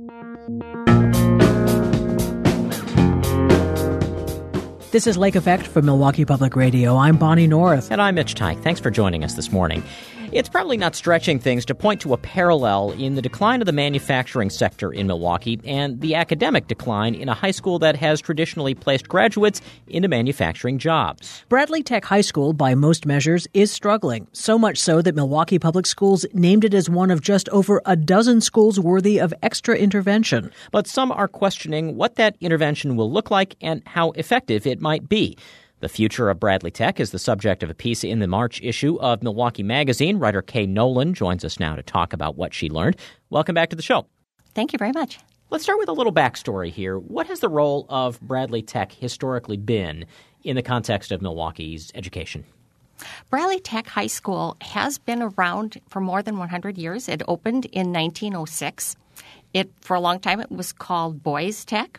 This is Lake Effect from Milwaukee Public Radio. I'm Bonnie North. And I'm Mitch Teich. Thanks for joining us this morning. It's probably not stretching things to point to a parallel in the decline of the manufacturing sector in Milwaukee and the academic decline in a high school that has traditionally placed graduates into manufacturing jobs. Bradley Tech High School, by most measures, is struggling. So much so that Milwaukee Public Schools named it as one of just over a dozen schools worthy of extra intervention. But some are questioning what that intervention will look like and how effective it might be. The future of Bradley Tech is the subject of a piece in the March issue of Milwaukee Magazine. Writer Kay Nolan joins us now to talk about what she learned. Welcome back to the show. Thank you very much. Let's start with a little backstory here. What has the role of Bradley Tech historically been in the context of Milwaukee's education? Bradley Tech High School has been around for more than 100 years. It opened in 1906. For a long time, it was called Boys Tech,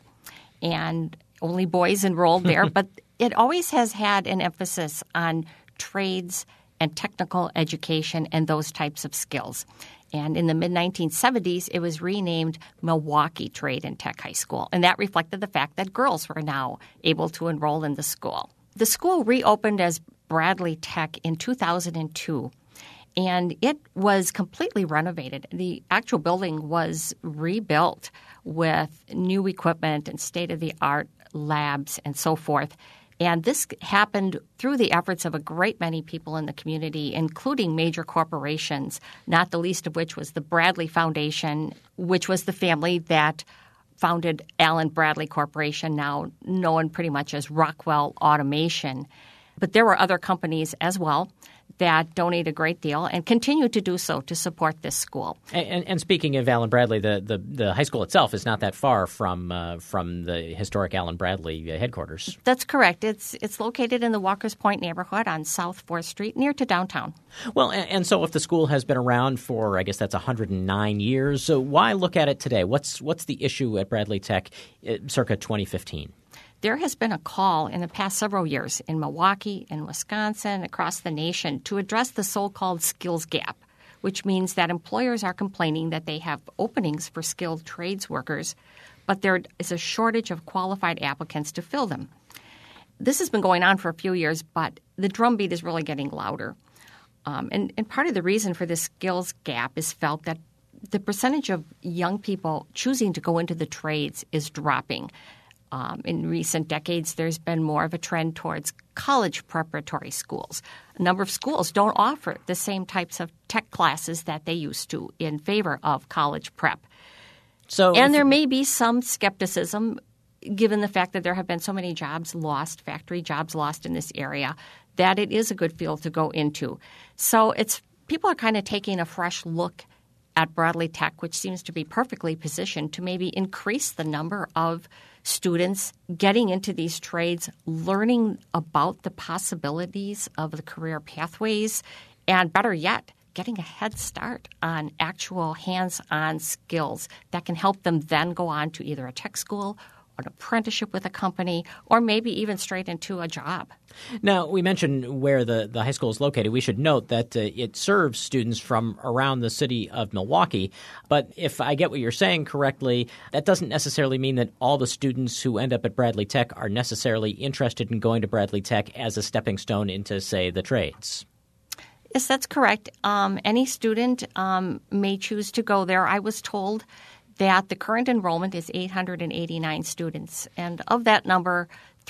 and only boys enrolled there. But it always has had an emphasis on trades and technical education and those types of skills. And in the mid-1970s, it was renamed Milwaukee Trade and Tech High School. And that reflected the fact that girls were now able to enroll in the school. The school reopened as Bradley Tech in 2002. And it was completely renovated. The actual building was rebuilt with new equipment and state-of-the-art labs and so forth. And this happened through the efforts of a great many people in the community, including major corporations, not the least of which was the Bradley Foundation, which was the family that founded Allen Bradley Corporation, now known pretty much as Rockwell Automation. But there were other companies as well that donate a great deal and continue to do so to support this school. And speaking of Allen Bradley, the high school itself is not that far from the historic Allen Bradley headquarters. That's correct. It's located in the Walker's Point neighborhood on South 4th Street, near to downtown. Well, and so if the school has been around for, I guess that's 109 years, so why look at it today? What's the issue at Bradley Tech circa 2015? There has been a call in the past several years in Milwaukee, in Wisconsin, across the nation to address the so-called skills gap, which means that employers are complaining that they have openings for skilled trades workers, but there is a shortage of qualified applicants to fill them. This has been going on for a few years, but the drumbeat is really getting louder. And part of the reason for this skills gap is felt that the percentage of young people choosing to go into the trades is dropping. In recent decades, there's been more of a trend towards college preparatory schools. A number of schools don't offer the same types of tech classes that they used to in favor of college prep. And there may be some skepticism, given the fact that there have been so many jobs lost, factory jobs lost in this area, that it is a good field to go into. So people are kind of taking a fresh look at Bradley Tech, which seems to be perfectly positioned to maybe increase the number of students getting into these trades, learning about the possibilities of the career pathways, and better yet, getting a head start on actual hands-on skills that can help them then go on to either a tech school, an apprenticeship with a company, or maybe even straight into a job. Now, we mentioned where the high school is located. We should note that it serves students from around the city of Milwaukee. But if I get what you're saying correctly, that doesn't necessarily mean that all the students who end up at Bradley Tech are necessarily interested in going to Bradley Tech as a stepping stone into, say, the trades. Yes, that's correct. Any student may choose to go there. I was told that the current enrollment is 889 students, and of that number,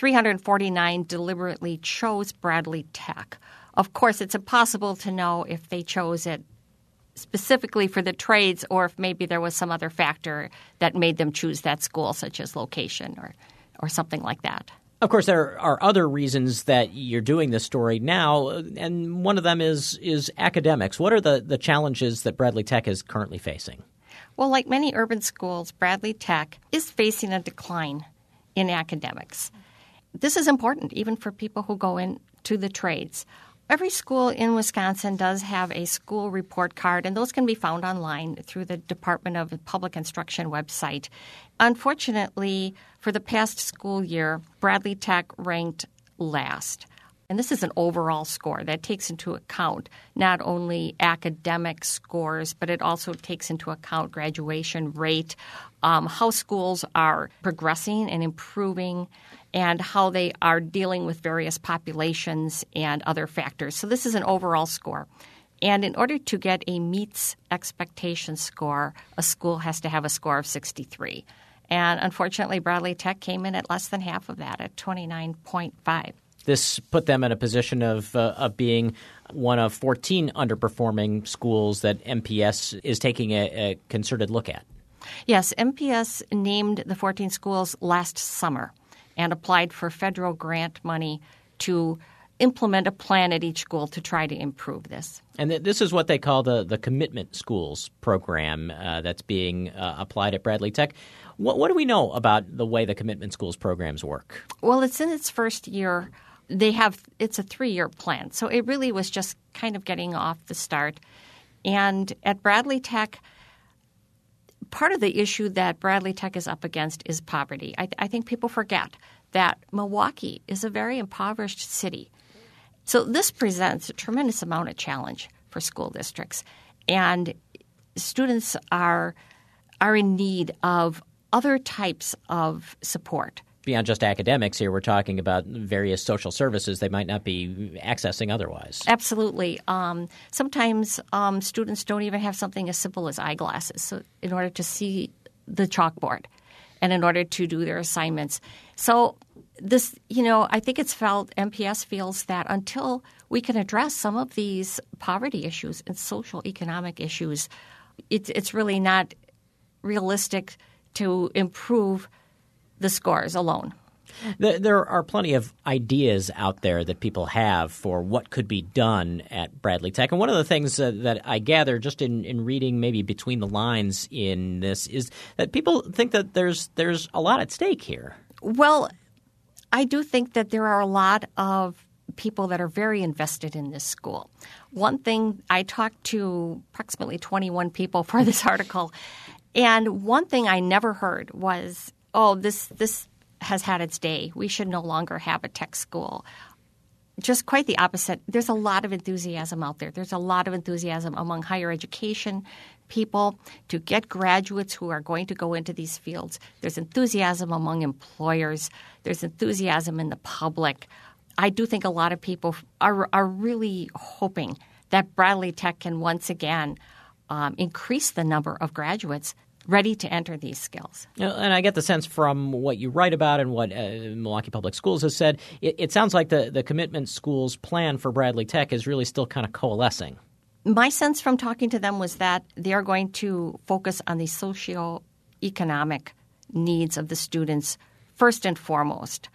349 deliberately chose Bradley Tech. Of course, it's impossible to know if they chose it specifically for the trades or if maybe there was some other factor that made them choose that school, such as location or something like that. Of course, there are other reasons that you're doing this story now, and one of them is academics. What are the challenges that Bradley Tech is currently facing? Well, like many urban schools, Bradley Tech is facing a decline in academics. This is important even for people who go into the trades. Every school in Wisconsin does have a school report card, and those can be found online through the Department of Public Instruction website. Unfortunately, for the past school year, Bradley Tech ranked last. And this is an overall score that takes into account not only academic scores, but it also takes into account graduation rate, how schools are progressing and improving, and how they are dealing with various populations and other factors. So this is an overall score. And in order to get a meets expectation score, a school has to have a score of 63. And unfortunately, Bradley Tech came in at less than half of that, at 29.5. This put them in a position of being one of 14 underperforming schools that MPS is taking a concerted look at. Yes, MPS named the 14 schools last summer and applied for federal grant money to implement a plan at each school to try to improve this. And this is what they call the Commitment Schools program that's being applied at Bradley Tech. What do we know about the way the Commitment Schools programs work? Well, it's in its first year. It's a 3-year plan. So it really was just kind of getting off the start. And at Bradley Tech, part of the issue that Bradley Tech is up against is poverty. I think people forget that Milwaukee is a very impoverished city. So this presents a tremendous amount of challenge for school districts. And students are in need of other types of support. Beyond just academics here, we're talking about various social services they might not be accessing otherwise. Absolutely. Sometimes students don't even have something as simple as eyeglasses in order to see the chalkboard and in order to do their assignments. So this, I think MPS feels that until we can address some of these poverty issues and social economic issues, it's really not realistic to improve the scores alone. There are plenty of ideas out there that people have for what could be done at Bradley Tech. And one of the things that I gather just in reading maybe between the lines in this is that people think that there's a lot at stake here. Well, I do think that there are a lot of people that are very invested in this school. One thing, I talked to approximately 21 people for this article, and one thing I never heard was, this has had its day. We should no longer have a tech school. Just quite the opposite. There's a lot of enthusiasm out there. There's a lot of enthusiasm among higher education people to get graduates who are going to go into these fields. There's enthusiasm among employers. There's enthusiasm in the public. I do think a lot of people are really hoping that Bradley Tech can once again increase the number of graduates ready to enter these skills. And I get the sense from what you write about and what Milwaukee Public Schools has said, it sounds like the Commitment Schools plan for Bradley Tech is really still kind of coalescing. My sense from talking to them was that they are going to focus on the socioeconomic needs of the students first and foremost.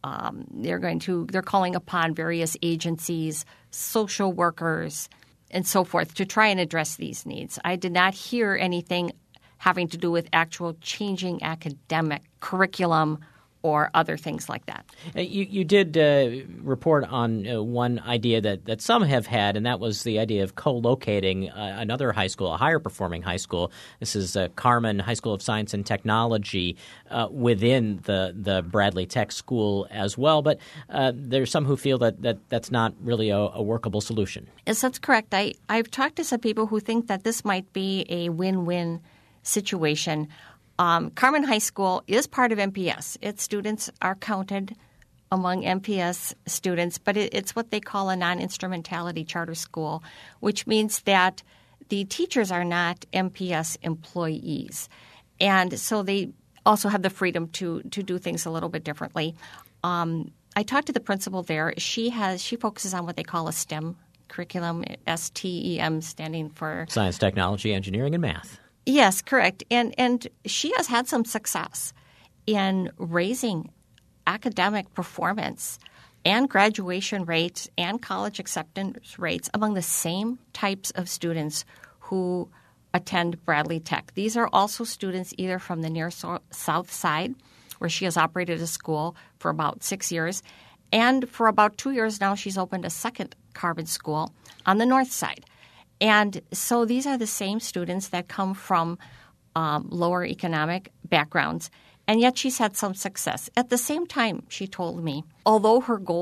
They're calling upon various agencies, social workers, and so forth to try and address these needs. I did not hear anything having to do with actual changing academic curriculum or other things like that. You did report on one idea that some have had, and that was the idea of co-locating another high school, a higher-performing high school. This is Carman High School of Science and Technology within the Bradley Tech School as well. But there's some who feel that's not really a workable solution. Yes, that's correct. I've talked to some people who think that this might be a win-win situation. Carman High School is part of MPS. Its students are counted among MPS students, but it's what they call a non-instrumentality charter school, which means that the teachers are not MPS employees. And so they also have the freedom to do things a little bit differently. I talked to the principal there. She focuses on what they call a STEM curriculum, STEM standing for Science, Technology, Engineering, and Math. Yes, correct. And she has had some success in raising academic performance and graduation rates and college acceptance rates among the same types of students who attend Bradley Tech. These are also students either from the near south side, where she has operated a school for about 6 years, and for about 2 years now she's opened a second Carman school on the north side. And so these are the same students that come from lower economic backgrounds, and yet she's had some success. At the same time, she told me, although her goal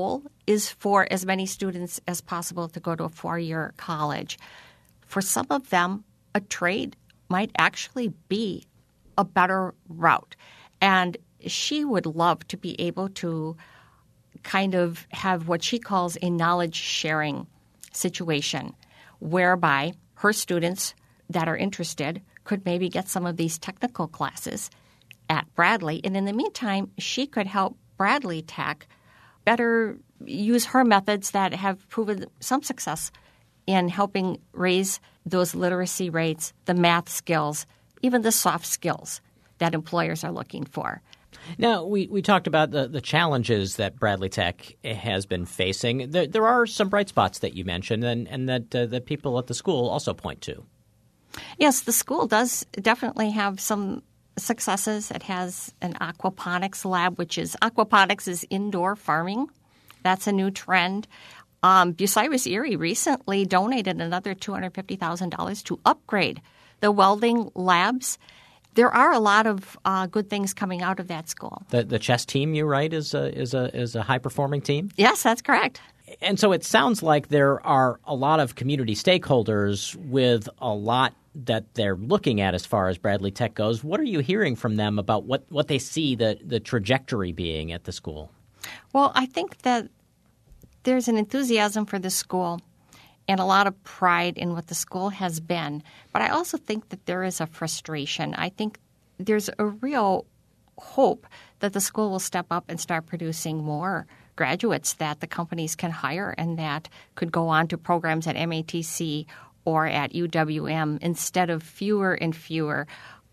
is for as many students as possible to go to a 4-year college. For some of them, a trade might actually be a better route. And she would love to be able to kind of have what she calls a knowledge sharing situation, whereby her students that are interested could maybe get some of these technical classes at Bradley. And in the meantime, she could help Bradley Tech better use her methods that have proven some success in helping raise those literacy rates, the math skills, even the soft skills that employers are looking for. Now, we talked about the challenges that Bradley Tech has been facing. There are some bright spots that you mentioned and that people at the school also point to. Yes, the school does definitely have some successes. It has an aquaponics lab, aquaponics is indoor farming. That's a new trend. Bucyrus Erie recently donated another $250,000 to upgrade the welding labs. There are a lot of good things coming out of that school. The chess team, you write, is a high performing team? Yes, that's correct. And so it sounds like there are a lot of community stakeholders with a lot that they're looking at as far as Bradley Tech goes. What are you hearing from them about what they see the trajectory being at the school? Well, I think that there's an enthusiasm for the school and a lot of pride in what the school has been. But I also think that there is a frustration. I think there's a real hope that the school will step up and start producing more graduates that the companies can hire and that could go on to programs at MATC or at UWM instead of fewer and fewer.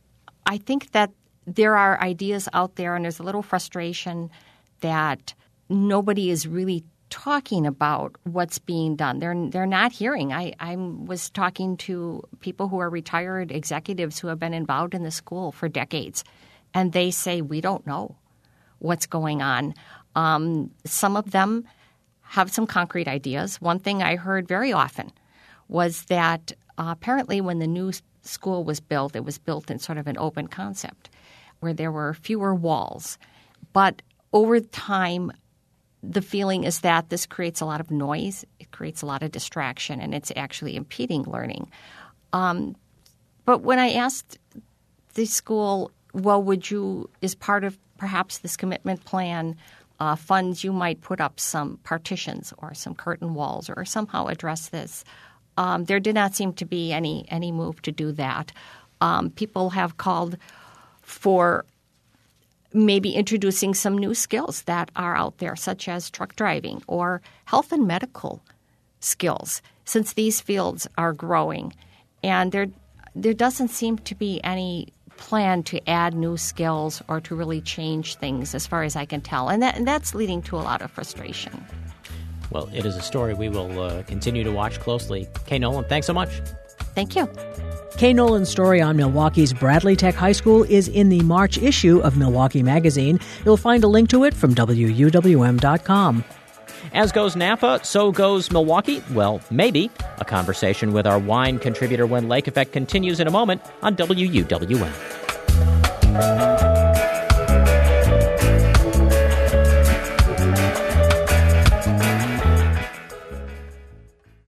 I think that there are ideas out there, and there's a little frustration that nobody is really talking about what's being done. They're not hearing. I was talking to people who are retired executives who have been involved in the school for decades, and they say, we don't know what's going on. Some of them have some concrete ideas. One thing I heard very often was that apparently when the new school was built, it was built in sort of an open concept where there were fewer walls. But over time, the feeling is that this creates a lot of noise, it creates a lot of distraction, and it's actually impeding learning. But when I asked the school, well, is part of perhaps this commitment plan funds, you might put up some partitions or some curtain walls or somehow address this. There did not seem to be any move to do that. People have called for maybe introducing some new skills that are out there, such as truck driving or health and medical skills, since these fields are growing. And there doesn't seem to be any plan to add new skills or to really change things as far as I can tell. And that's leading to a lot of frustration. Well, it is a story we will continue to watch closely. Kay Nolan, thanks so much. Thank you. Kay Nolan's story on Milwaukee's Bradley Tech High School is in the March issue of Milwaukee Magazine. You'll find a link to it from WUWM.com. As goes Napa, so goes Milwaukee. Well, maybe. A conversation with our wine contributor when Lake Effect continues in a moment on WUWM.